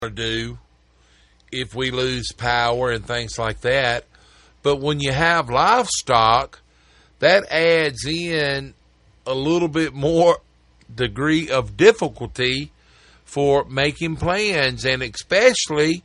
to do if we lose power and things like that. But when you have livestock, that adds in a little bit more degree of difficulty for making plans, and especially,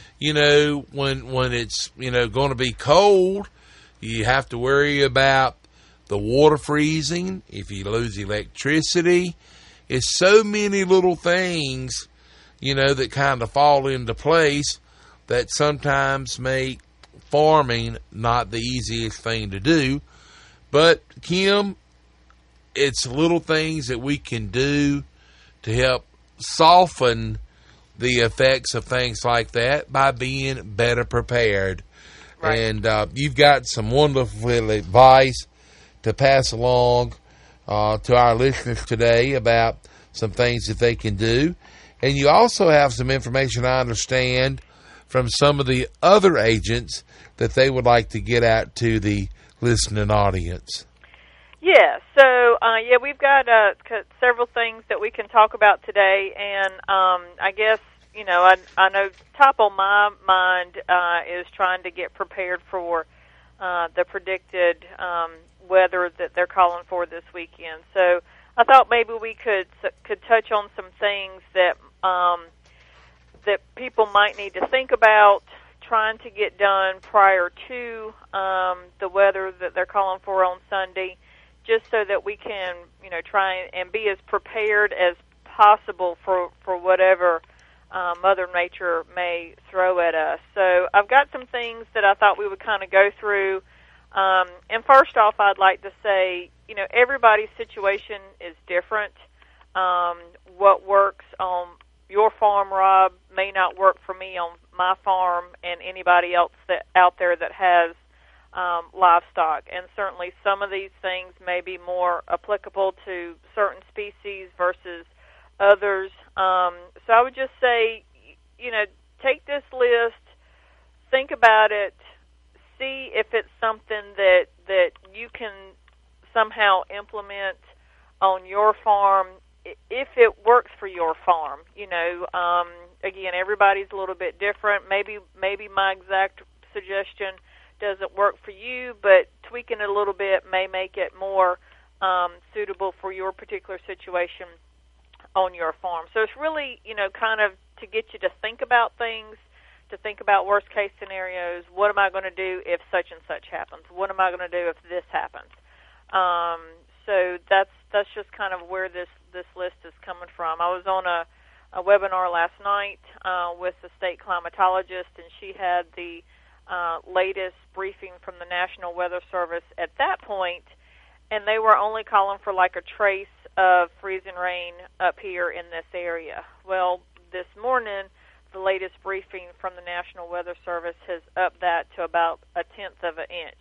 when it's, going to be cold, you have to worry about the water freezing, if you lose electricity. It's so many little things, that kind of fall into place that sometimes make farming not the easiest thing to do. But, Kim, it's little things that we can do to help soften the effects of things like that by being better prepared. Right. And you've got some wonderful advice to pass along to our listeners today about some things that they can do. And you also have some information, I understand, from some of the other agents that they would like to get out to the listening audience. Yeah, so, we've got several things that we can talk about today, and I guess, I know top of my mind is trying to get prepared for the predicted weather that they're calling for this weekend. So I thought maybe we could touch on some things that that people might need to think about trying to get done prior to the weather that they're calling for on Sunday, just so that we can, try and be as prepared as possible for whatever Mother Nature may throw at us. So I've got some things that I thought we would kind of go through. And first off, I'd like to say, everybody's situation is different. What works on your farm, Rob, may not work for me on my farm and anybody else out there that has livestock. And certainly some of these things may be more applicable to certain species versus others. So I would just say, take this list, think about it, see if it's something that you can somehow implement on your farm, if it works for your farm. Again, everybody's a little bit different. Maybe my exact suggestion doesn't work for you, but tweaking it a little bit may make it more suitable for your particular situation on your farm. So it's really, kind of to get you to think about things, to think about worst-case scenarios. What am I going to do if such and such happens? What am I going to do if this happens? So that's just kind of where this list is coming from. I was on a webinar last night with a state climatologist, and she had the latest briefing from the National Weather Service at that point, and they were only calling for like a trace of freezing rain up here in this area. Well, this morning, the latest briefing from the National Weather Service has upped that to about 1/10 of an inch.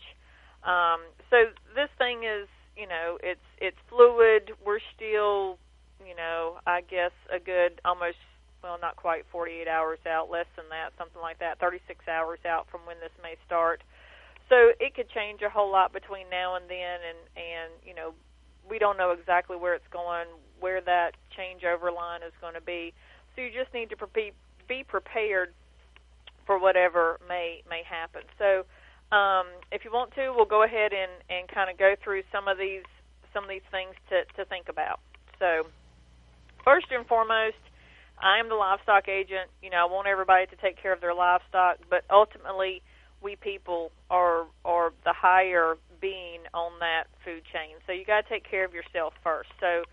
So this thing is, it's fluid. We're still, I guess a good almost, well, not quite 48 hours out, less than that, something like that, 36 hours out from when this may start. So it could change a whole lot between now and then, and we don't know exactly where it's going, where that changeover line is going to be. So you just need to be prepared for whatever may happen. So if you want to, we'll go ahead and kind of go through some of these things to think about. So first and foremost, I am the livestock agent. I want everybody to take care of their livestock, but ultimately we people are the higher being on that food chain. So you got to take care of yourself first. So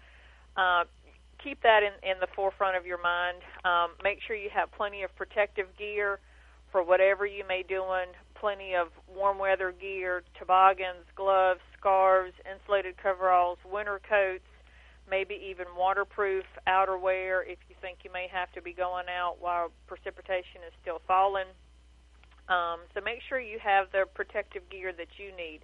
keep that in the forefront of your mind. Make sure you have plenty of protective gear for whatever you may be doing, plenty of warm weather gear, toboggans, gloves, scarves, insulated coveralls, winter coats, maybe even waterproof outerwear if you think you may have to be going out while precipitation is still falling. So make sure you have the protective gear that you need.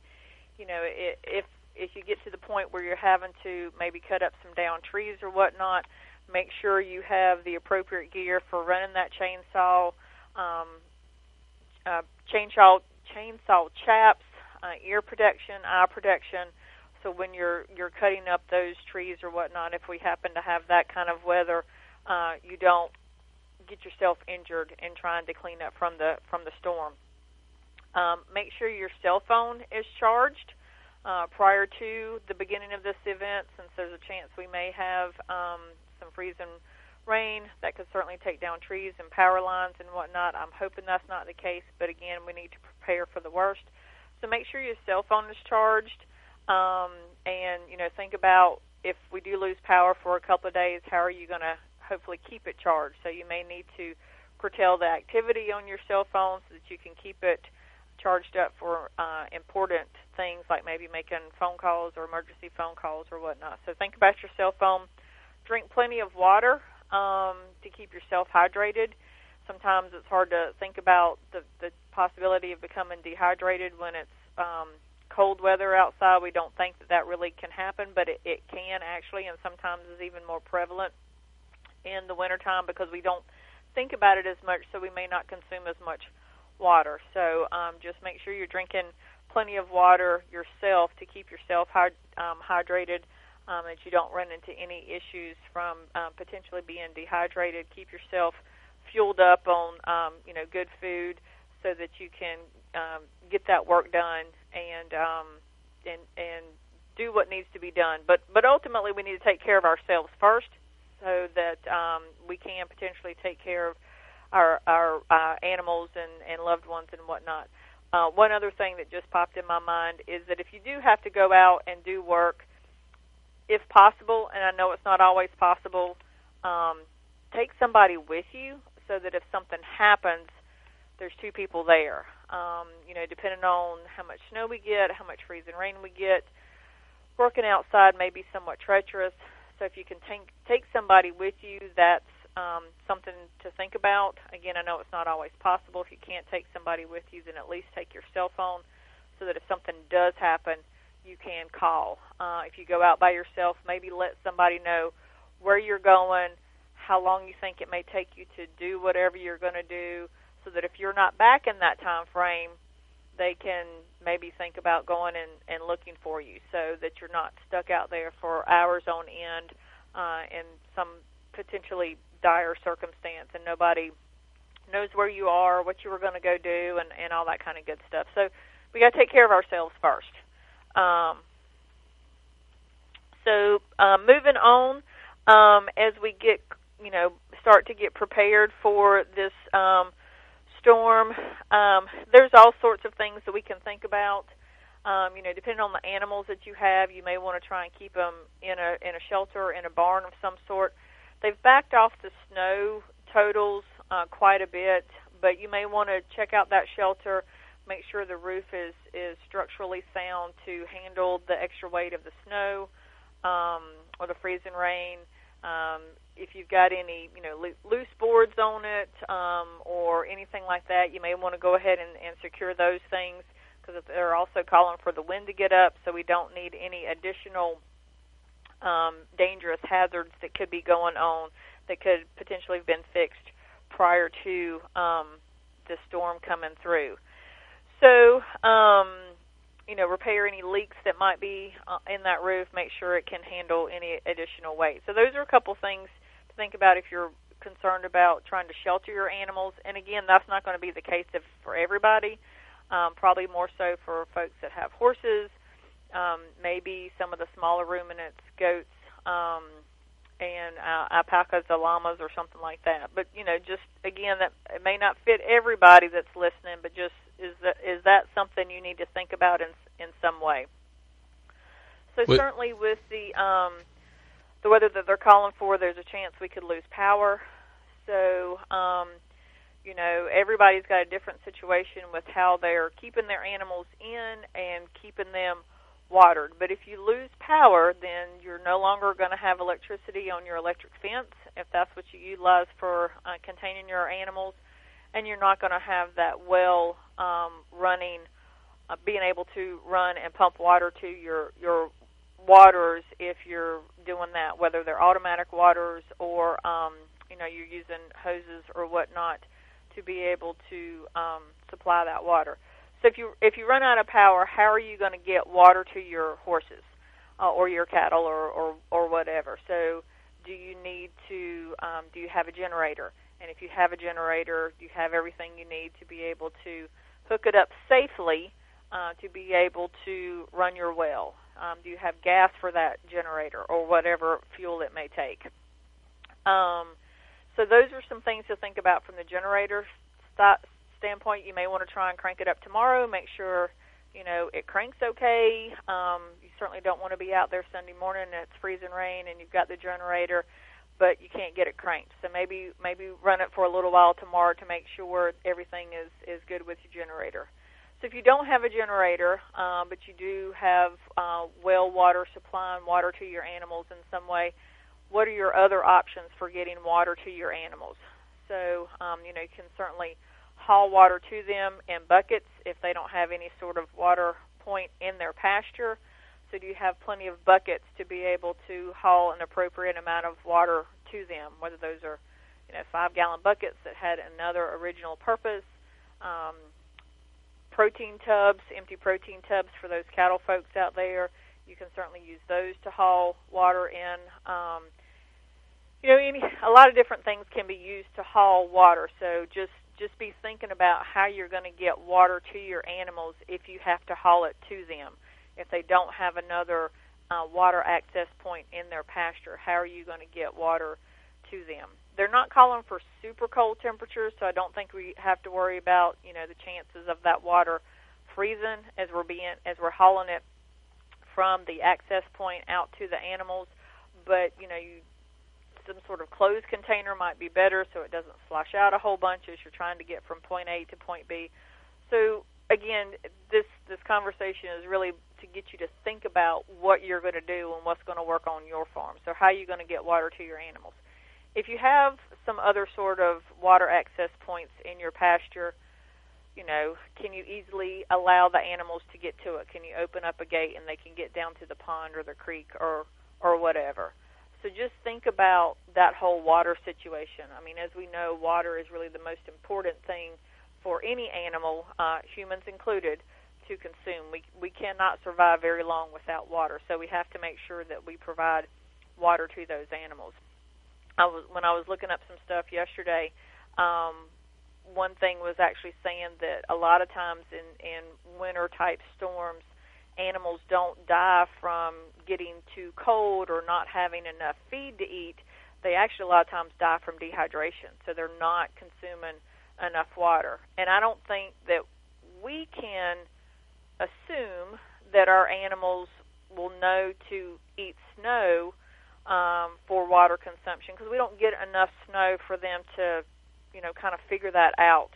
If you get to the point where you're having to maybe cut up some downed trees or whatnot, make sure you have the appropriate gear for running that chainsaw, chainsaw chaps, ear protection, eye protection. So when you're cutting up those trees or whatnot, if we happen to have that kind of weather, you don't get yourself injured in trying to clean up from the storm. Make sure your cell phone is charged prior to the beginning of this event, since there's a chance we may have some freezing rain that could certainly take down trees and power lines and whatnot. I'm hoping that's not the case, but again, we need to prepare for the worst. So make sure your cell phone is charged, and think about, if we do lose power for a couple of days, how are you going to hopefully keep it charged? So you may need to curtail the activity on your cell phone so that you can keep it charged up for important things like maybe making phone calls or emergency phone calls or whatnot. So think about your cell phone. Drink plenty of water to keep yourself hydrated. Sometimes it's hard to think about the possibility of becoming dehydrated when it's cold weather outside. We don't think that really can happen, but it can actually, and sometimes is even more prevalent in the wintertime because we don't think about it as much, so we may not consume as much water. So just make sure you're drinking plenty of water yourself to keep yourself hydrated, that you don't run into any issues from potentially being dehydrated. Keep yourself fueled up on good food so that you can get that work done and do what needs to be done. But ultimately, we need to take care of ourselves first, so that we can potentially take care of our animals and loved ones and whatnot. One other thing that just popped in my mind is that if you do have to go out and do work, if possible, and I know it's not always possible, take somebody with you so that if something happens, there's two people there. Depending on how much snow we get, how much freezing rain we get, working outside may be somewhat treacherous. So if you can take somebody with you, that's something to think about. Again, I know it's not always possible. If you can't take somebody with you, then at least take your cell phone so that if something does happen, you can call. If you go out by yourself, maybe let somebody know where you're going, how long you think it may take you to do whatever you're going to do, so that if you're not back in that time frame, they can maybe think about going and looking for you, so that you're not stuck out there for hours on end in some potentially dire circumstance and nobody knows where you are, what you were going to go do, and all that kind of good stuff. So we got to take care of ourselves first. Moving on, as we get, start to get prepared for this storm, there's all sorts of things that we can think about. Depending on the animals that you have, you may want to try and keep them in a shelter or in a barn of some sort. They've backed off the snow totals quite a bit, but you may want to check out that shelter. Make sure the roof is structurally sound to handle the extra weight of the snow or the freezing rain. If you've got any, loose boards on it or anything like that, you may want to go ahead and secure those things, because they're also calling for the wind to get up, so we don't need any additional dangerous hazards that could be going on that could potentially have been fixed prior to the storm coming through. So, repair any leaks that might be in that roof. Make sure it can handle any additional weight. So those are a couple things to think about if you're concerned about trying to shelter your animals. And again, that's not going to be the case for everybody. Probably more so for folks that have horses, maybe some of the smaller ruminants, goats, and alpacas, or llamas, or something like that. But just again, that it may not fit everybody that's listening, but just is that something you need to think about in some way? So certainly with the weather that they're calling for, there's a chance we could lose power. So everybody's got a different situation with how they're keeping their animals in and keeping them watered. But if you lose power, then you're no longer going to have electricity on your electric fence, if that's what you utilize for containing your animals, and you're not going to have that well running, being able to run and pump water to your waters if you're doing that, whether they're automatic waters or you're using hoses or whatnot to be able to supply that water. So if you run out of power, how are you going to get water to your horses or your cattle or whatever? So do you need to do you have a generator? And if you have a generator, you have everything you need to be able to hook it up safely to be able to run your well. Do you have gas for that generator or whatever fuel it may take? So those are some things to think about from the generator standpoint. You may want to try and crank it up tomorrow. Make sure it cranks okay. You certainly don't want to be out there Sunday morning and it's freezing rain and you've got the generator, but you can't get it cranked. So maybe run it for a little while tomorrow to make sure everything is good with your generator. So if you don't have a generator, but you do have well water, supplying water to your animals in some way, what are your other options for getting water to your animals? So, you can certainly haul water to them in buckets if they don't have any sort of water point in their pasture. So do you have plenty of buckets to be able to haul an appropriate amount of water to them, whether those are 5-gallon buckets that had another original purpose, protein tubs, empty protein tubs for those cattle folks out there. You can certainly use those to haul water in. A lot of different things can be used to haul water. So just be thinking about how you're going to get water to your animals if you have to haul it to them. If they don't have another water access point in their pasture, how are you going to get water to them? They're not calling for super cold temperatures, so I don't think we have to worry about the chances of that water freezing as we're hauling it from the access point out to the animals. But some sort of closed container might be better so it doesn't slosh out a whole bunch as you're trying to get from point A to point B. So again, this conversation is really to get you to think about what you're going to do and what's going to work on your farm. So how are you going to get water to your animals? If you have some other sort of water access points in your pasture, can you easily allow the animals to get to it? Can you open up a gate and they can get down to the pond or the creek or whatever? So just think about that whole water situation. I mean, as we know, water is really the most important thing for any animal, humans included, to consume. We cannot survive very long without water, so we have to make sure that we provide water to those animals. When I was looking up some stuff yesterday, one thing was actually saying that a lot of times in winter-type storms, animals don't die from getting too cold or not having enough feed to eat. They actually a lot of times die from dehydration, so they're not consuming enough water. And I don't think that we can assume that our animals will know to eat snow for water consumption, because we don't get enough snow for them to, kind of figure that out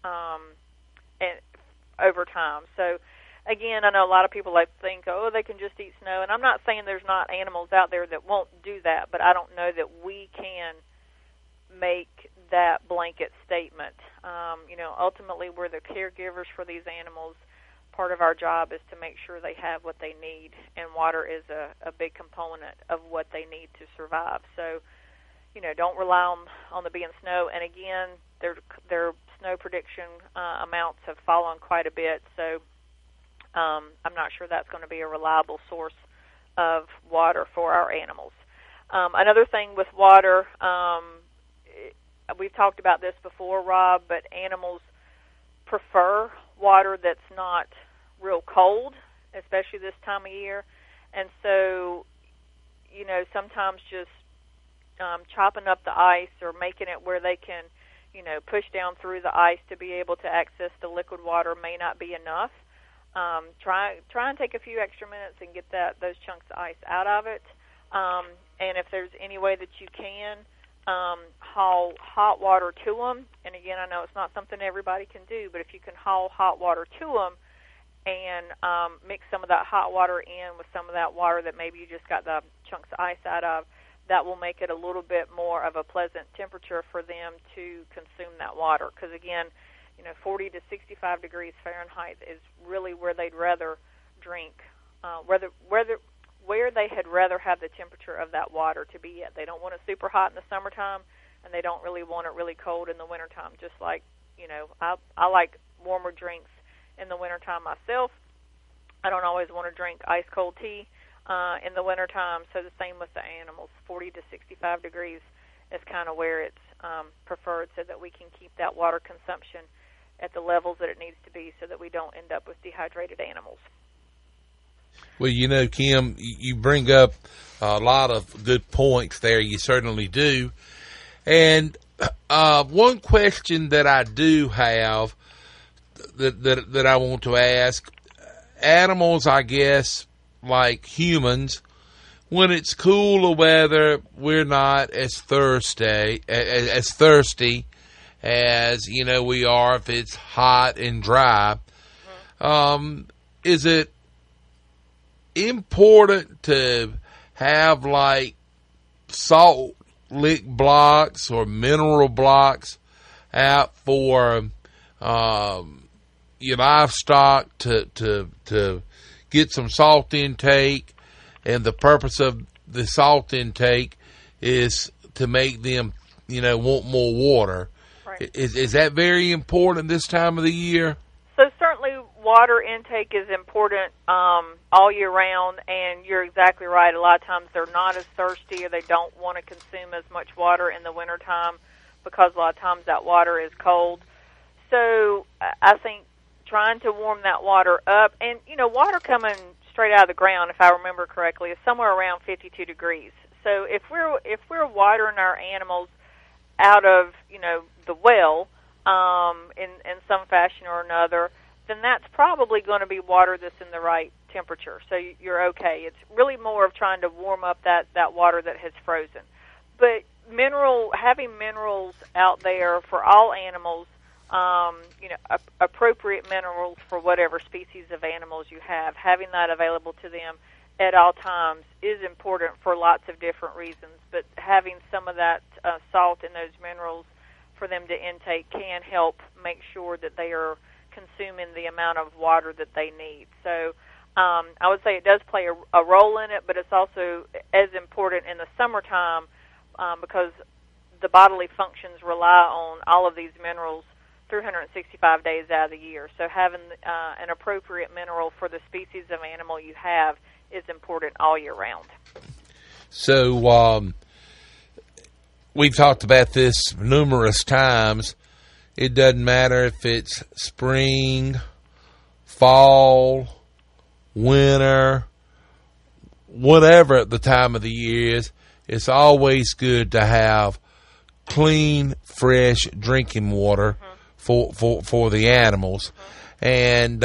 and over time. So, again, I know a lot of people think, they can just eat snow, and I'm not saying there's not animals out there that won't do that, but I don't know that we can make that blanket statement. Ultimately, we're the caregivers for these animals. Part of our job is to make sure they have what they need, and water is a big component of what they need to survive. So, don't rely on the being snow. And again, their snow prediction amounts have fallen quite a bit, so I'm not sure that's going to be a reliable source of water for our animals. Another thing with water, we've talked about this before, Rob, but animals prefer water that's not real cold, especially this time of year. And so, sometimes just chopping up the ice or making it where they can, push down through the ice to be able to access the liquid water may not be enough. Try and take a few extra minutes and get those chunks of ice out of it. And if there's any way that you can, haul hot water to them. And again, I know it's not something everybody can do, but if you can haul hot water to them and mix some of that hot water in with some of that water that maybe you just got the chunks of ice out of, that will make it a little bit more of a pleasant temperature for them to consume that water. Because again, 40 to 65 degrees Fahrenheit is really where they'd rather drink, where they had rather have the temperature of that water to be at. They don't want it super hot in the summertime, and they don't really want it really cold in the wintertime. Just like, I like warmer drinks in the wintertime myself. I don't always want to drink ice-cold tea in the wintertime, so the same with the animals. 40 to 65 degrees is kind of where it's preferred, so that we can keep that water consumption at the levels that it needs to be, so that we don't end up with dehydrated animals. Well, Kim, you bring up a lot of good points there. You certainly do. And one question that I do have that I want to ask, animals, I guess, like humans, when it's cooler weather, we're not as thirsty as we are if it's hot and dry. Is it important to have like salt lick blocks or mineral blocks out for your livestock to get some salt intake, and the purpose of the salt intake is to make them want more water? Right. Is that very important this time of the year? So certainly water intake is important all year round, and you're exactly right. A lot of times they're not as thirsty, or they don't want to consume as much water in the wintertime, because a lot of times that water is cold. So I think trying to warm that water up, and water coming straight out of the ground, if I remember correctly, is somewhere around 52 degrees. So if we're watering our animals out of the well in some fashion or another, then that's probably going to be water that's in the right temperature. So you're okay. It's really more of trying to warm up that water that has frozen. But having minerals out there for all animals, appropriate minerals for whatever species of animals you have, having that available to them at all times is important for lots of different reasons. But having some of that salt and those minerals for them to intake can help make sure that they are consuming the amount of water that they need. So I would say it does play a role in it, but it's also as important in the summertime because the bodily functions rely on all of these minerals 365 days out of the year. So having an appropriate mineral for the species of animal you have is important all year round. So we've talked about this numerous times. It doesn't matter if it's spring, fall, winter, whatever the time of the year is, it's always good to have clean, fresh drinking water for the animals. And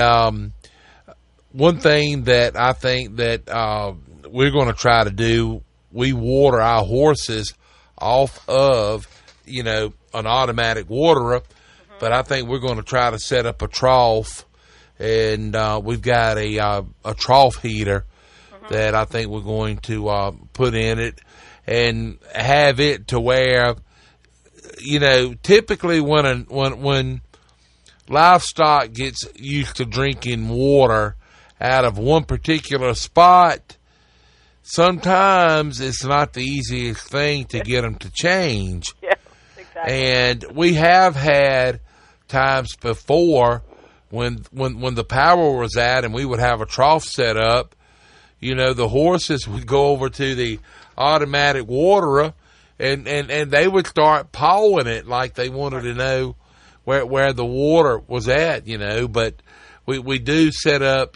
one thing that I think that we're going to try to do, we water our horses off of, an automatic waterer, but I think we're going to try to set up a trough, and we've got a trough heater that I think we're going to put in it and have it to where, typically when livestock gets used to drinking water out of one particular spot, sometimes it's not the easiest thing to get them to change. Yeah, exactly. And we have had times before when the power was out and we would have a trough set up, the horses would go over to the automatic waterer and they would start pawing it like they wanted to know where the water was at, but we do set up,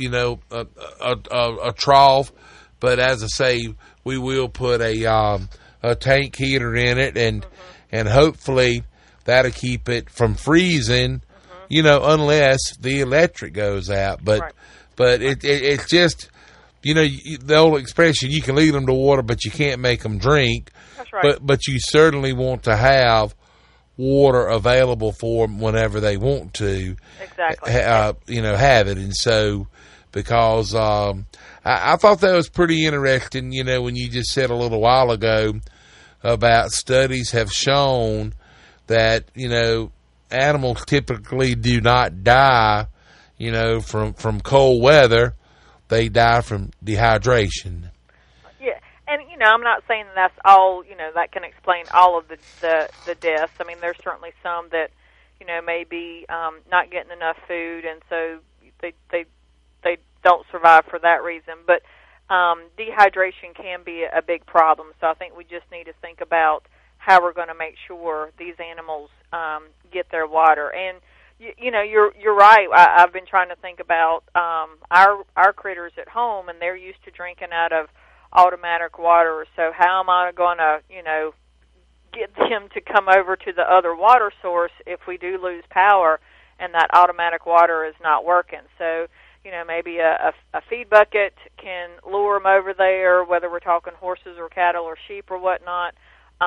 a trough, but as I say, we will put a tank heater in it and hopefully that'll keep it from freezing, unless the electric goes out. But it's just, the old expression, you can lead them to water, but you can't make them drink. That's right. But you certainly want to have water available for them whenever they want to. Exactly. Have it. And so, because I thought that was pretty interesting, when you just said a little while ago about studies have shown that, animals typically do not die, from cold weather. They die from dehydration. Yeah, and I'm not saying that's all. That can explain all of the deaths. I mean, there's certainly some that may be not getting enough food, and so they don't survive for that reason. But dehydration can be a big problem. So I think we just need to think about how we're going to make sure these animals get their water. And you know, you're right. I've been trying to think about our critters at home, and they're used to drinking out of automatic water. So how am I going to, you know, get them to come over to the other water source if we do lose power and that automatic water is not working? So, you know, maybe a feed bucket can lure them over there, whether we're talking horses or cattle or sheep or whatnot.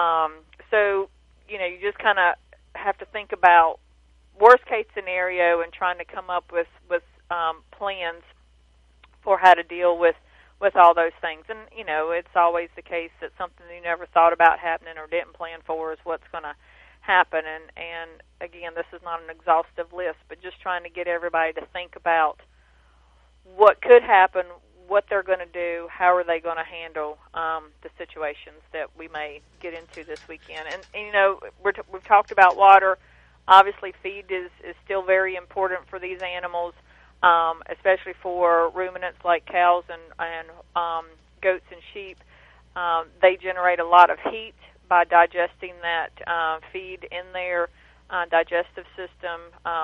So, you know, you just kind of have to think about worst case scenario and trying to come up with plans for how to deal with all those things. And, you know, it's always the case that something you never thought about happening or didn't plan for is what's going to happen. And again, this is not an exhaustive list, but just trying to get everybody to think about what could happen, what they're going to do, how are they going to handle the situations that we may get into this weekend. And you know, we've talked about water. Obviously, feed is still very important for these animals, especially for ruminants like cows and goats and sheep. They generate a lot of heat by digesting that feed in their digestive system.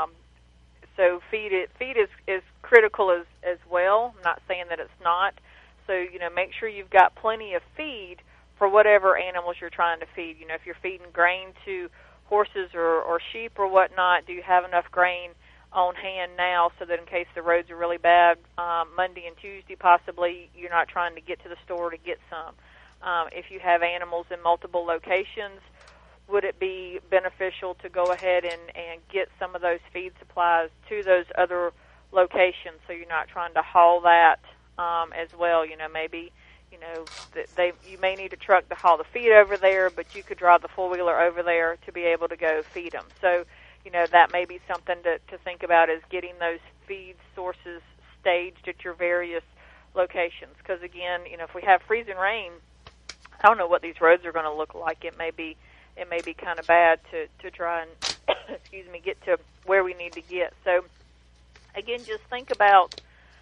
So feed is critical as well. I'm not saying that it's not. So, you know, make sure you've got plenty of feed for whatever animals you're trying to feed. You know, if you're feeding grain to horses or sheep or whatnot, do you have enough grain on hand now so that in case the roads are really bad, Monday and Tuesday possibly, you're not trying to get to the store to get some? If you have animals in multiple locations, would it be beneficial to go ahead and get some of those feed supplies to those other locations so you're not trying to haul that as well? You know, maybe, you know, you may need a truck to haul the feed over there, but you could drive the four-wheeler over there to be able to go feed them. So, you know, that may be something to think about, is getting those feed sources staged at your various locations. Because, again, you know, if we have freezing rain, I don't know what these roads are going to look like. It may be kind of bad to try and get to where we need to get. So, again, just think about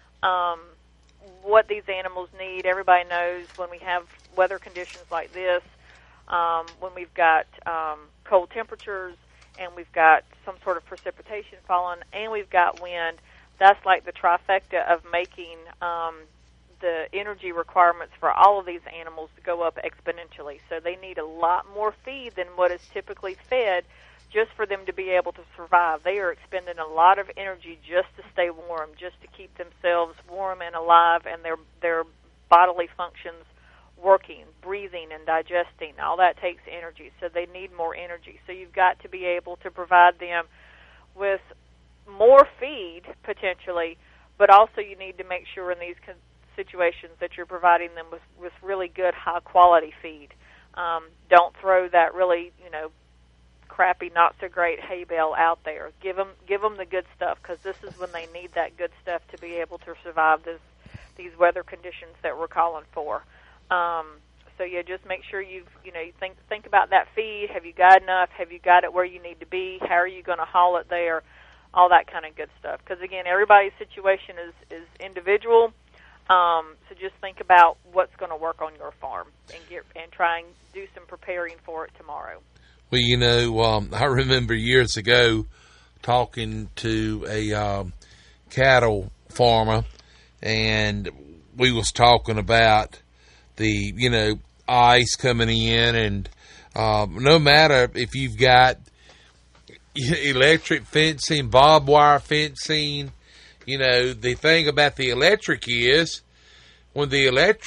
what these animals need. Everybody knows when we have weather conditions like this, when we've got cold temperatures and we've got some sort of precipitation falling and we've got wind, that's like the trifecta of making the energy requirements for all of these animals to go up exponentially. So they need a lot more feed than what is typically fed just for them to be able to survive. They are expending a lot of energy just to stay warm, just to keep themselves warm and alive, and their bodily functions working, breathing and digesting. All that takes energy, so they need more energy. So you've got to be able to provide them with more feed, potentially, but also you need to make sure in these situations that you're providing them with really good, high-quality feed. Don't throw that really, you know, crappy, not-so-great hay bale out there. Give them the good stuff, because this is when they need that good stuff to be able to survive these weather conditions that we're calling for. So yeah, just make sure you think about that feed. Have you got enough? Have you got it where you need to be? How are you going to haul it there? All that kind of good stuff. Because again, everybody's situation is individual. So just think about what's going to work on your farm and try and do some preparing for it tomorrow. Well, you know, I remember years ago talking to a cattle farmer, and we was talking about the, you know, ice coming in, and no matter if you've got electric fencing, barbed wire fencing, you know, the thing about the electric is when the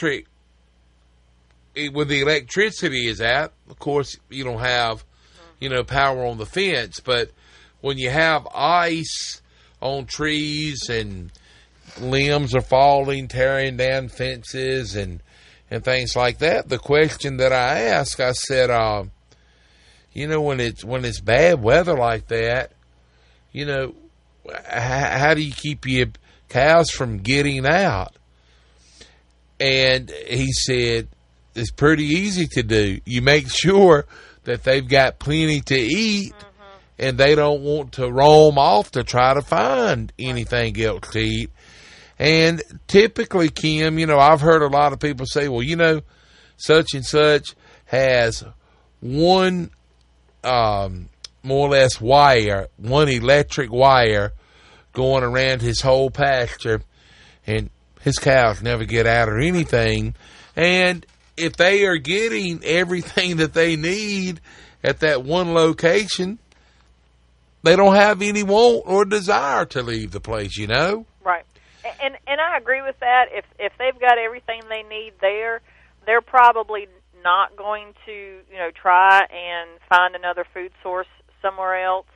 electricity is out, of course, you don't have, you know, power on the fence. But when you have ice on trees and limbs are falling, tearing down fences and things like that, the question that I asked, I said, you know, when it's bad weather like that, you know, how do you keep your cows from getting out? And he said, it's pretty easy to do. You make sure that they've got plenty to eat, and they don't want to roam off to try to find anything else to eat. And typically, Kim, you know, I've heard a lot of people say, well, you know, such and such has one more or less wire, one electric wire going around his whole pasture, and his cows never get out or anything. And if they are getting everything that they need at that one location, they don't have any want or desire to leave the place, you know? Right. And I agree with that. If they've got everything they need there, they're probably not going to, you know, try and find another food source somewhere else.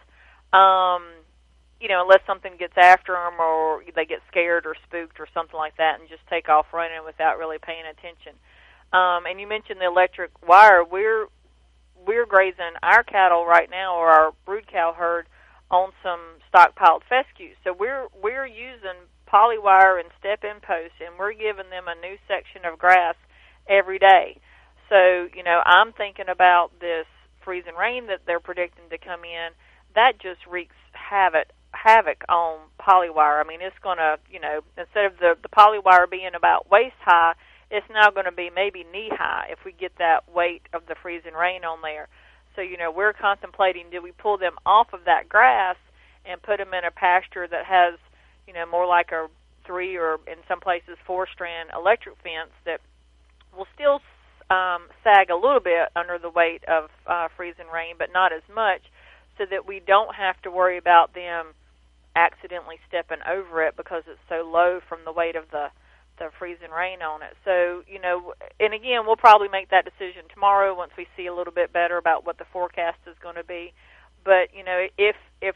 You know, unless something gets after them or they get scared or spooked or something like that and just take off running without really paying attention. And you mentioned the electric wire. We're grazing our cattle right now, or our brood cow herd, on some stockpiled fescue. So we're using polywire and step-in posts, and we're giving them a new section of grass every day. So, you know, I'm thinking about this freezing rain that they're predicting to come in. That just wreaks havoc on polywire. I mean, it's going to, you know, instead of the polywire being about waist high, it's now going to be maybe knee high if we get that weight of the freezing rain on there. So, you know, we're contemplating, do we pull them off of that grass and put them in a pasture that has, you know, more like a 3 or in some places 4-strand electric fence that will still sag a little bit under the weight of freezing rain, but not as much, so that we don't have to worry about them accidentally stepping over it because it's so low from the weight of the freezing rain on it. So, you know, and again, we'll probably make that decision tomorrow once we see a little bit better about what the forecast is going to be. But, you know, if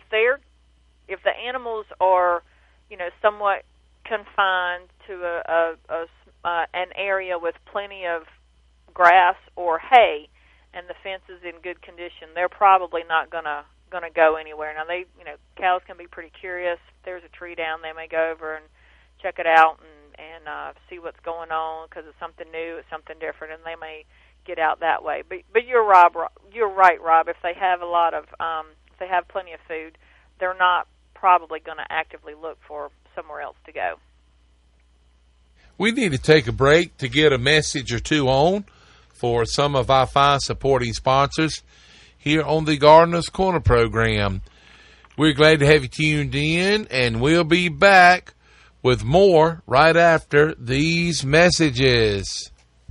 the animals are, you know, somewhat confined to an area with plenty of grass or hay, and the fence is in good condition, they're probably not gonna go anywhere. Now, cows can be pretty curious. If there's a tree down, they may go over and check it out and see what's going on because it's something new, it's something different, and they may get out that way. But you're right, Rob. If they have if they have plenty of food, they're not probably going to actively look for somewhere else to go. We need to take a break to get a message or two on for some of our fine supporting sponsors here on the Gardener's Corner program. We're glad to have you tuned in, and we'll be back with more right after these messages.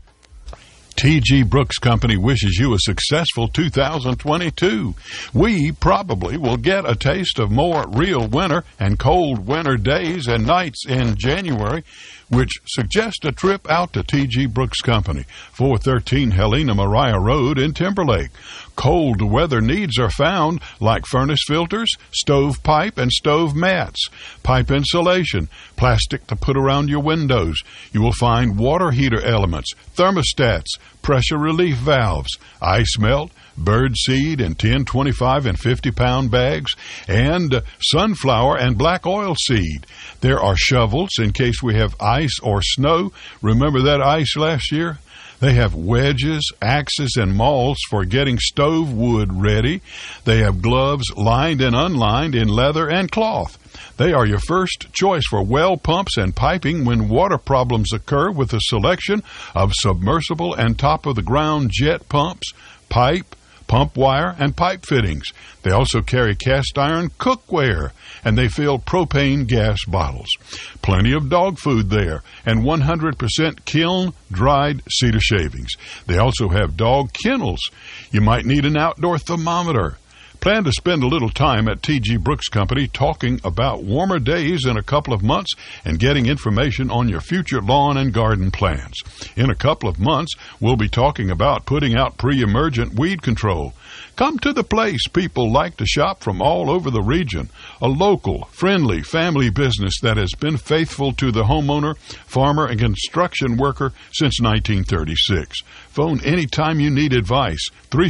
T.G. Brooks Company wishes you a successful 2022. We probably will get a taste of more real winter and cold winter days and nights in January, which suggest a trip out to T.G. Brooks Company, 413 Helena Maria Road in Timberlake. Cold weather needs are found like furnace filters, stove pipe, and stove mats, pipe insulation, plastic to put around your windows. You will find water heater elements, thermostats, pressure relief valves, ice melt, bird seed in 10, 25, and 50-pound bags, and sunflower and black oil seed. There are shovels in case we have ice or snow. Remember that ice last year? They have wedges, axes, and mauls for getting stove wood ready. They have gloves lined and unlined in leather and cloth. They are your first choice for well pumps and piping when water problems occur, with a selection of submersible and top-of-the-ground jet pumps, pipe, pump wire, and pipe fittings. They also carry cast iron cookware, and they fill propane gas bottles. Plenty of dog food there, and 100% kiln-dried cedar shavings. They also have dog kennels. You might need an outdoor thermometer. Plan to spend a little time at T.G. Brooks Company talking about warmer days in a couple of months and getting information on your future lawn and garden plans. In a couple of months, we'll be talking about putting out pre-emergent weed control. Come to the place people like to shop from all over the region. A local, friendly family business that has been faithful to the homeowner, farmer, and construction worker since 1936. Phone anytime you need advice.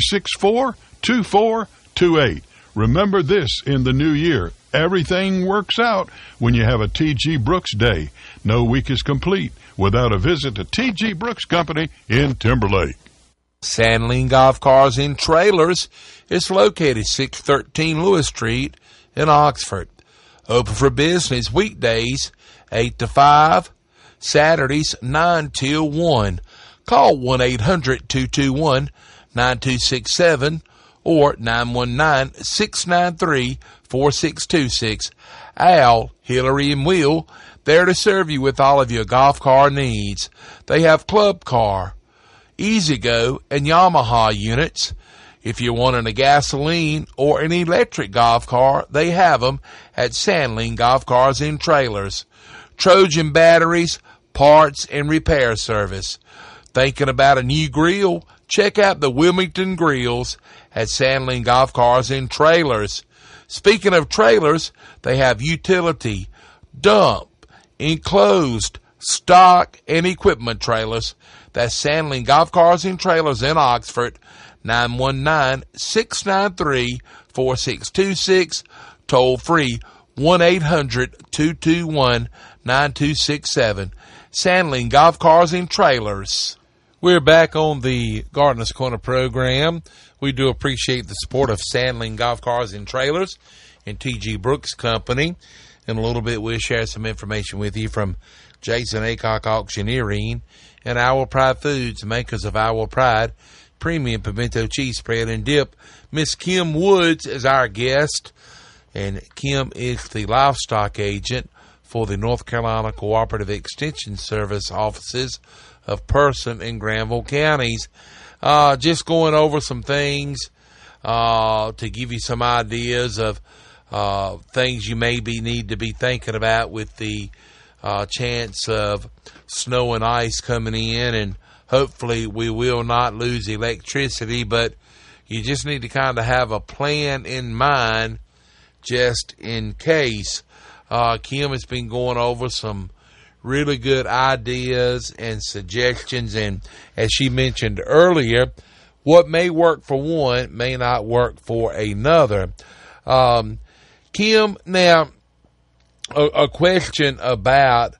364-2428. Remember this in the new year. Everything works out when you have a T.G. Brooks Day. No week is complete without a visit to T.G. Brooks Company in Timberlake. Sandling Golf Cars and Trailers is located 613 Lewis Street in Oxford. Open for business weekdays 8 to 5, Saturdays 9 till 1. Call 1-800-221-9999 9267 or 919-693-4626. Al, Hillary, and Will, there to serve you with all of your golf car needs. They have Club Car, E-Z-GO, and Yamaha units. If you're wanting a gasoline or an electric golf car, they have them at Sandling Golf Cars and Trailers. Trojan batteries, parts, and repair service. Thinking about a new grill? Check out the Wilmington Grills at Sandling Golf Cars and Trailers. Speaking of trailers, they have utility, dump, enclosed, stock, and equipment trailers. That's Sandling Golf Cars and Trailers in Oxford, 919-693-4626, toll free 1-800-221-9267. Sandling Golf Cars and Trailers. We're back on the Gardener's Corner program. We do appreciate the support of Sandling Golf Cars and Trailers and T.G. Brooks Company. In a little bit, we'll share some information with you from Jason Aycock Auctioneering and Owl Pride Foods, makers of Owl Pride Premium Pimento Cheese Spread and Dip. Miss Kim Woods is our guest, and Kim is the livestock agent for the North Carolina Cooperative Extension Service offices of Person and Granville counties. Just going over some things to give you some ideas of things you maybe need to be thinking about with the chance of snow and ice coming in, and hopefully we will not lose electricity, but you just need to kind of have a plan in mind just in case. Kim has been going over some really good ideas and suggestions, and as she mentioned earlier, what may work for one may not work for another. Kim, now, a question about,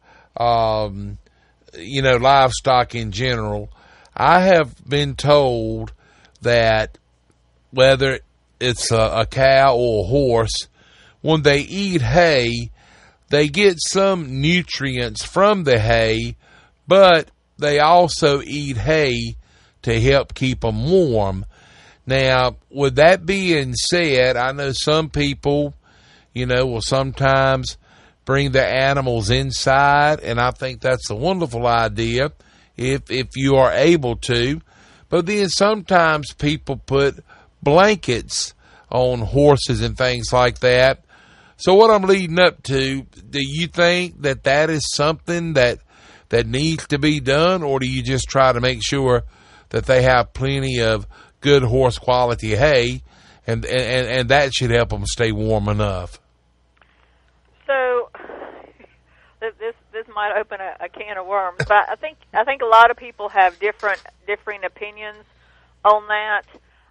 livestock in general. I have been told that whether it's a cow or a horse, when they eat hay, they get some nutrients from the hay, but they also eat hay to help keep them warm. Now, with that being said, I know some people, will sometimes bring their animals inside, and I think that's a wonderful idea if you are able to. But then sometimes people put blankets on horses and things like that. So what I'm leading up to, do you think that is something that needs to be done, or do you just try to make sure that they have plenty of good horse quality hay, and that should help them stay warm enough? So this might open a can of worms, but I think a lot of people have differing opinions on that.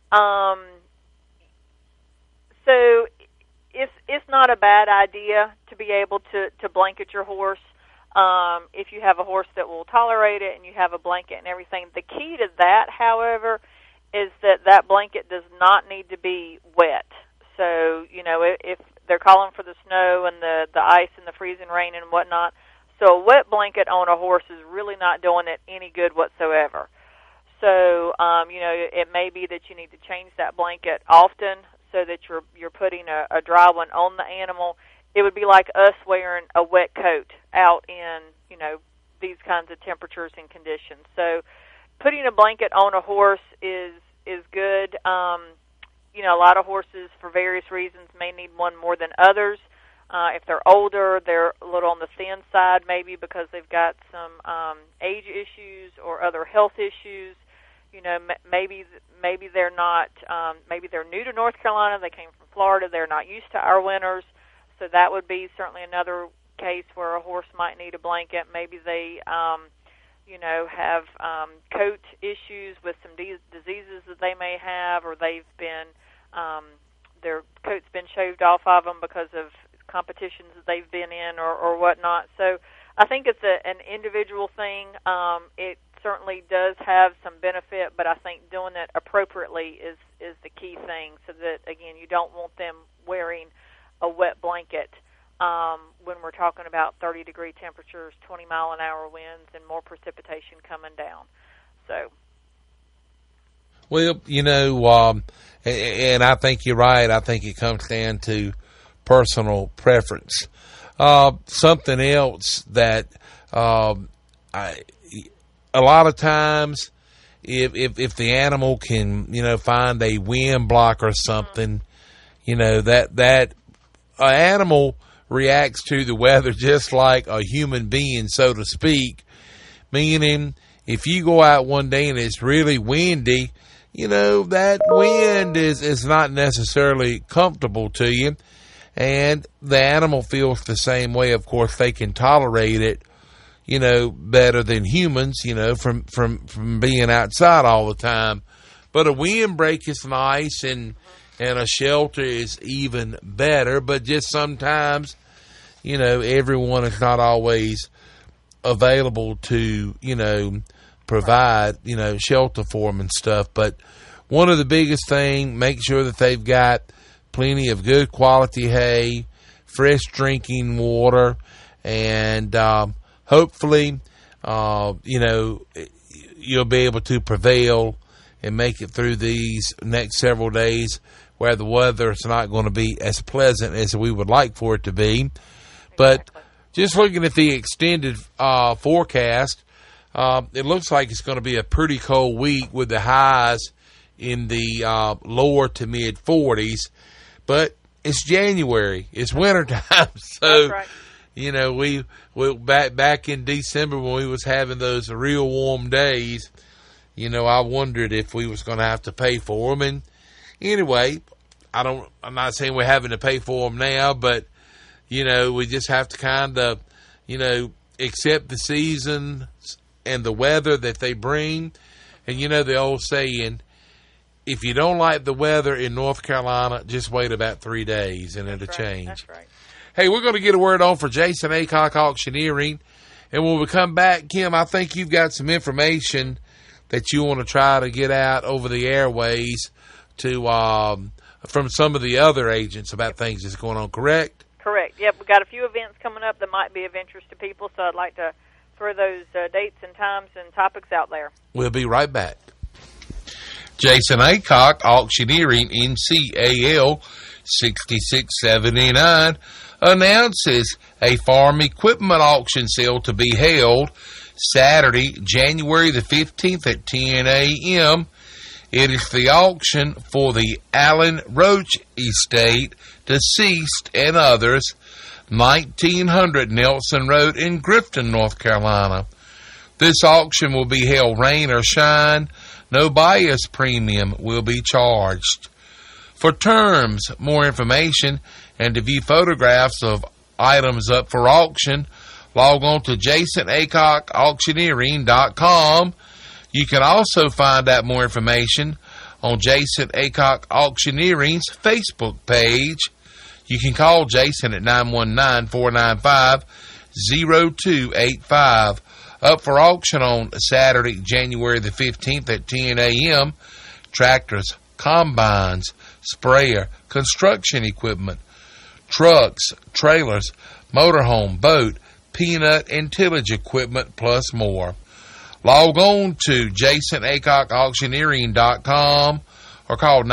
So it's not a bad idea to be able to blanket your horse. If you have a horse that will tolerate it and you have a blanket and everything. The key to that, however, is that blanket does not need to be wet. So, if they're calling for the snow and the ice and the freezing rain and whatnot, so a wet blanket on a horse is really not doing it any good whatsoever. So, it may be that you need to change that blanket often so that you're putting a dry one on the animal. It would be like us wearing a wet coat out in, these kinds of temperatures and conditions. So putting a blanket on a horse is good. A lot of horses, for various reasons, may need one more than others. If they're older, they're a little on the thin side, maybe because they've got some age issues or other health issues. Maybe they're not. Maybe they're new to North Carolina. They came from Florida. They're not used to our winters. So that would be certainly another case where a horse might need a blanket. Maybe they, have coat issues with some diseases that they may have, or they've been, their coat's been shaved off of them because of competitions that they've been in or whatnot. So I think it's an individual thing. It certainly does have some benefit, but I think doing it appropriately is the key thing, so that, again, you don't want them wearing a wet blanket when we're talking about 30-degree temperatures, 20-mile-an-hour winds, and more precipitation coming down. So, Well, and I think you're right. I think it comes down to personal preference. Something else that a lot of times, if the animal can, find a wind block or something, that an animal reacts to the weather just like a human being, so to speak. Meaning, if you go out one day and it's really windy, that wind is not necessarily comfortable to you. And the animal feels the same way. Of course, they can tolerate it, better than humans, from being outside all the time. But a windbreak is nice, and a shelter is even better. But just sometimes, everyone is not always available to, provide, shelter for them and stuff. But one of the biggest thing, make sure that they've got plenty of good quality hay, fresh drinking water, and hopefully, you'll be able to prevail and make it through these next several days where the weather is not going to be as pleasant as we would like for it to be. But just looking at the extended forecast, it looks like it's going to be a pretty cold week with the highs in the lower to mid 40s. But it's January. It's wintertime. So, That's right. We back in December when we was having those real warm days, I wondered if we was going to have to pay for them. And anyway, I'm not saying we're having to pay for them now, but, we just have to kind of, accept the seasons and the weather that they bring. And, the old saying, if you don't like the weather in North Carolina, just wait about 3 days and it'll change. That's right. Hey, we're going to get a word on for Jason Aycock Auctioneering. And when we come back, Kim, I think you've got some information that you want to try to get out over the airways to from some of the other agents about things that's going on, correct? Correct. Yep, we've got a few events coming up that might be of interest to people, so I'd like to throw those dates and times and topics out there. We'll be right back. Jason Aycock Auctioneering, NCAL 6679, announces a farm equipment auction sale to be held Saturday, January the 15th at 10 a.m. It is the auction for the Allen Roach Estate, deceased, and others, 1900 Nelson Road in Grifton, North Carolina. This auction will be held rain or shine. No bias premium will be charged. For terms, more information, and to view photographs of items up for auction, log on to JasonAycockAuctioneering.com. You can also find out more information on Jason Aycock Auctioneering's Facebook page. You can call Jason at 919-495-0285. Up for auction on Saturday, January the 15th at 10 a.m. Tractors, combines, sprayer, construction equipment, trucks, trailers, motorhome, boat, peanut, and tillage equipment, plus more. Log on to JasonAycockAuctioneering.com or call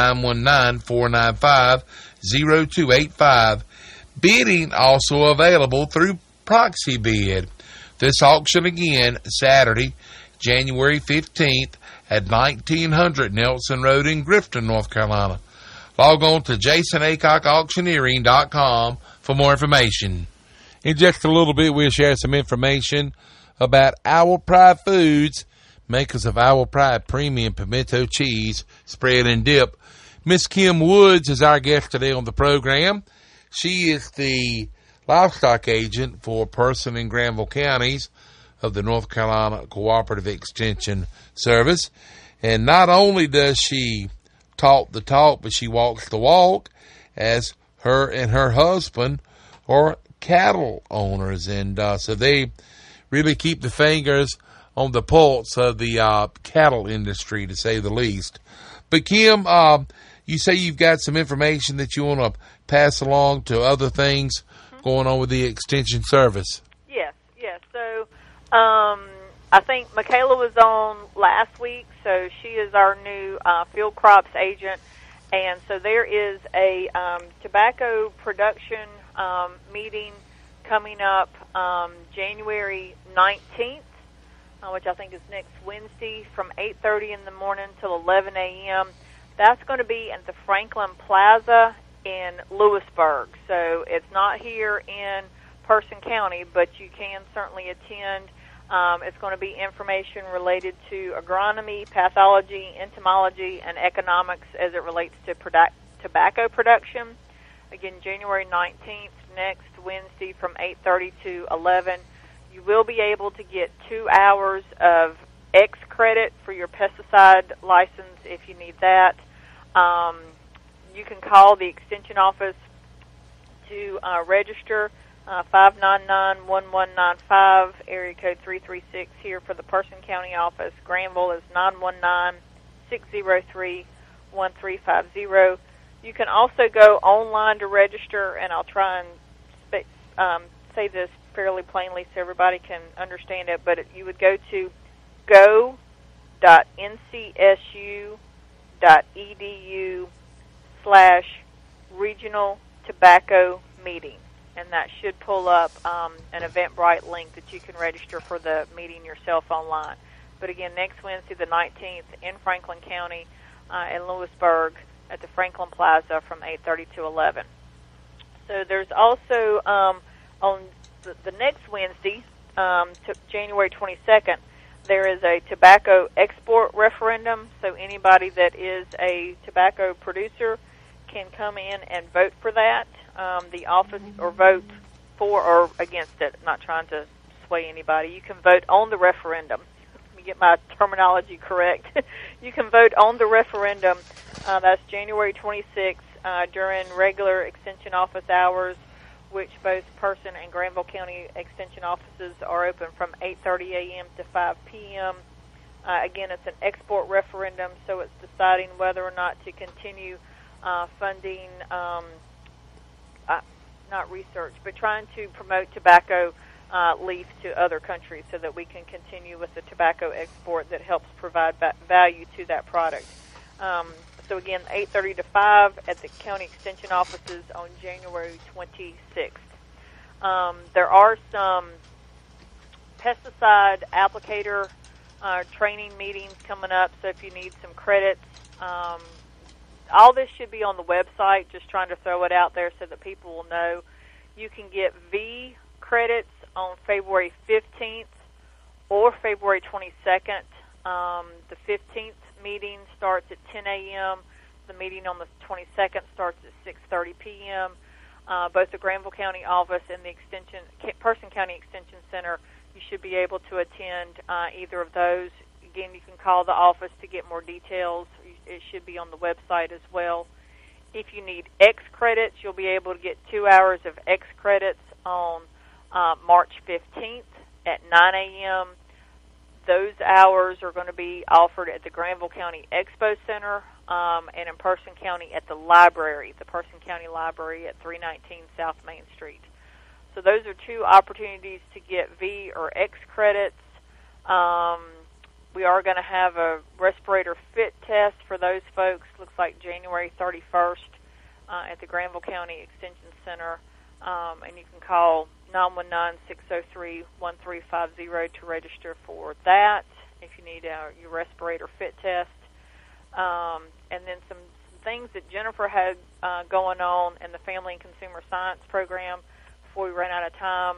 919-495-0285. Bidding also available through Proxy Bid. This auction again, Saturday, January 15th at 1900 Nelson Road in Grifton, North Carolina. Log on to JasonAycockAuctioneering.com for more information. In just a little bit, we'll share some information about Owl Pride Foods, makers of Owl Pride Premium Pimento Cheese, Spread and Dip. Miss Kim Woods is our guest today on the program. She is the livestock agent for Person and Granville counties of the North Carolina Cooperative Extension Service. And not only does she talk the talk, but she walks the walk, as her and her husband are cattle owners. And so they really keep the fingers on the pulse of the cattle industry, to say the least. But Kim, you say you've got some information that you want to pass along to other things going on with the Extension Service. Yes. So I think Michaela was on last week, so she is our new field crops agent. And so there is a tobacco production meeting coming up January 19th, which I think is next Wednesday, from 8:30 in the morning till 11 a.m. That's going to be at the Franklin Plaza in Lewisburg. So it's not here in Person County, but you can certainly attend. It's going to be information related to agronomy, pathology, entomology, and economics as it relates to tobacco production. Again, January 19th, next Wednesday from 8:30 to 11. You will be able to get 2 hours of X credit for your pesticide license if you need that. You can call the extension office to register. 599-1195, area code 336 here for the Person County office. Granville is 919-603-1350. You can also go online to register, and I'll try and say this fairly plainly so everybody can understand it, but you would go to go.ncsu.edu/regional tobacco meeting. And that should pull up an Eventbrite link that you can register for the meeting yourself online. But again, next Wednesday, the 19th, in Franklin County, in Lewisburg, at the Franklin Plaza from 8:30 to 11. So there's also, on the next Wednesday, January 22nd, there is a tobacco export referendum. So anybody that is a tobacco producer can come in and vote for that. The office, or vote for or against it. I'm not trying to sway anybody. You can vote on the referendum. Let me get my terminology correct. You can vote on the referendum. That's January 26th during regular extension office hours, which both Person and Granville County extension offices are open from 8:30 a.m. to 5 p.m. Again, it's an export referendum, so it's deciding whether or not to continue funding not research, but trying to promote tobacco leaf to other countries so that we can continue with the tobacco export that helps provide value to that product. So again, 8:30 to 5 at the county extension offices on January 26th. There are some pesticide applicator training meetings coming up, so if you need some credits, all this should be on the website, just trying to throw it out there so that people will know. You can get V credits on February 15th or February 22nd. The 15th meeting starts at 10 a.m. The meeting on the 22nd starts at 6:30 p.m. Both the Granville County office and the Person County Extension Center, you should be able to attend either of those. Again, you can call the office to get more details. It should be on the website as well. If you need X credits, you'll be able to get 2 hours of X credits on March 15th at 9 a.m. Those hours are going to be offered at the Granville County Expo Center and in Person County at the library, the Person County Library at 319 South Main Street. So those are two opportunities to get V or X credits. We are going to have a respirator fit test for those folks. Looks like January 31st at the Granville County Extension Center. And you can call 919-603-1350 to register for that if you need your respirator fit test. And then some things that Jennifer had going on in the Family and Consumer Science program before we ran out of time.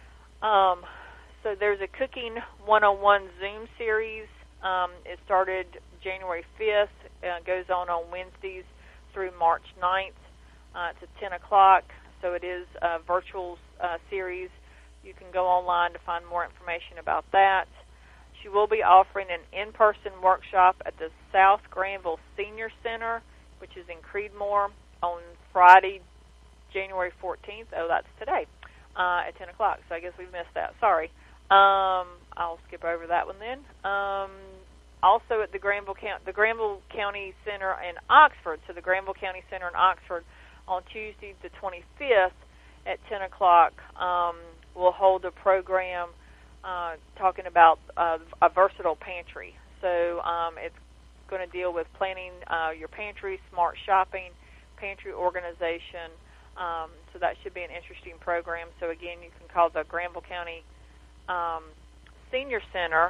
So there's a Cooking 101 Zoom series. It started January 5th. Goes on Wednesdays through March 9th. It's at 10 o'clock. So it is a virtual series. You can go online to find more information about that. She will be offering an in-person workshop at the South Granville Senior Center, which is in Creedmoor, on Friday, January 14th. Oh, that's today, at 10 o'clock. So I guess we missed that. Sorry. I'll skip over that one then. Also at the Granville County Center in Oxford. So the Granville County Center in Oxford on Tuesday the 25th at 10 o'clock will hold a program talking about a versatile pantry. So it's going to deal with planning your pantry, smart shopping, pantry organization. So that should be an interesting program. So again, you can call the Granville County Senior Center,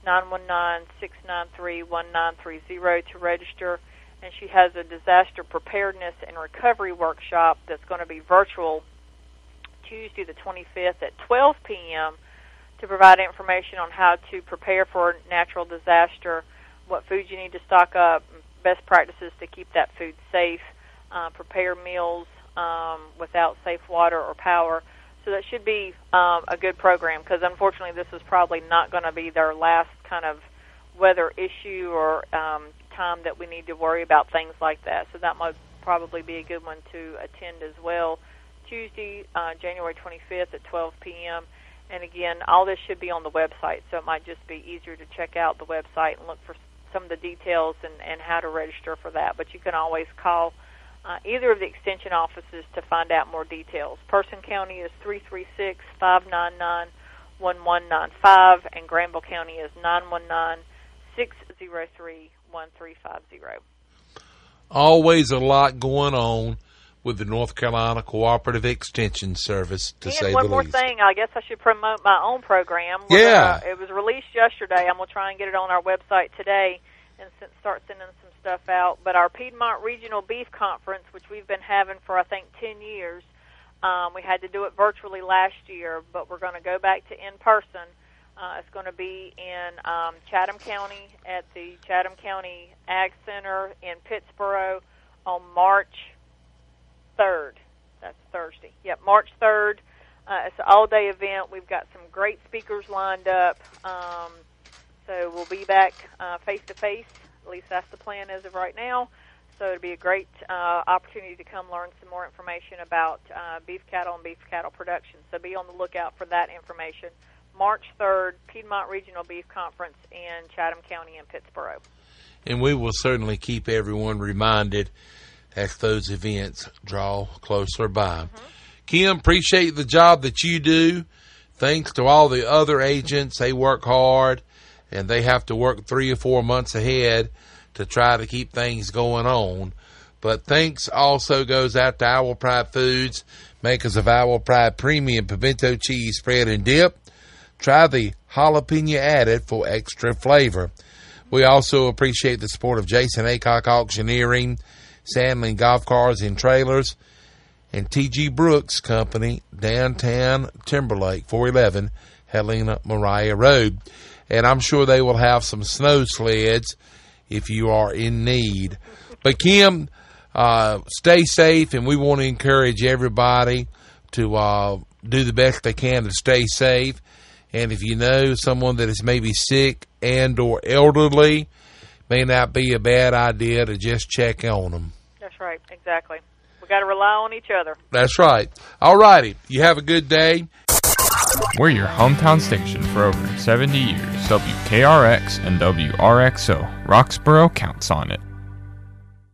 919-693-1930 to register. And she has a disaster preparedness and recovery workshop that's going to be virtual Tuesday the 25th at 12 p.m. to provide information on how to prepare for natural disaster, what foods you need to stock up, best practices to keep that food safe, prepare meals without safe water or power. So that should be a good program, because unfortunately this is probably not going to be their last kind of weather issue or time that we need to worry about things like that. So that might probably be a good one to attend as well. Tuesday, January 25th at 12 p.m. And again, all this should be on the website, so it might just be easier to check out the website and look for some of the details and how to register for that. But you can always call either of the extension offices to find out more details. Person County is 336-599-1195, and Granville County is 919-603-1350. Always a lot going on with the North Carolina Cooperative Extension Service, to say the least. And one more thing, I guess I should promote my own program. Yeah. It was released yesterday. I'm going to try and get it on our website today and start sending some stuff out. But our Piedmont Regional Beef Conference, which we've been having for, I think, 10 years, we had to do it virtually last year, but we're going to go back to in-person. It's going to be in Chatham County at the Chatham County Ag Center in Pittsboro on March 3rd. That's Thursday. Yep, March 3rd. It's an all-day event. We've got some great speakers lined up. So we'll be back face-to-face. At least that's the plan as of right now. So it'll be a great opportunity to come learn some more information about beef cattle and beef cattle production. So be on the lookout for that information. March 3rd, Piedmont Regional Beef Conference in Chatham County in Pittsboro. And we will certainly keep everyone reminded as those events draw closer by. Mm-hmm. Kim, appreciate the job that you do. Thanks to all the other agents. They work hard, and they have to work 3 or 4 months ahead to try to keep things going on. But thanks also goes out to Owl Pride Foods, makers of Owl Pride Premium Pimento Cheese Spread and Dip. Try the jalapeno added for extra flavor. We also appreciate the support of Jason Aycock Auctioneering, Sandling Golf Cars and Trailers, and T.G. Brooks Company, downtown Timberlake, 411 Helena Maria Road. And I'm sure they will have some snow sleds if you are in need. But Kim, stay safe, and we want to encourage everybody to do the best they can to stay safe. And if you know someone that is maybe sick and or elderly, may not be a bad idea to just check on them. That's right, exactly. We got to rely on each other. That's right. All righty. You have a good day. We're your hometown station for over 70 years. WKRX and WRXO. Roxborough counts on it.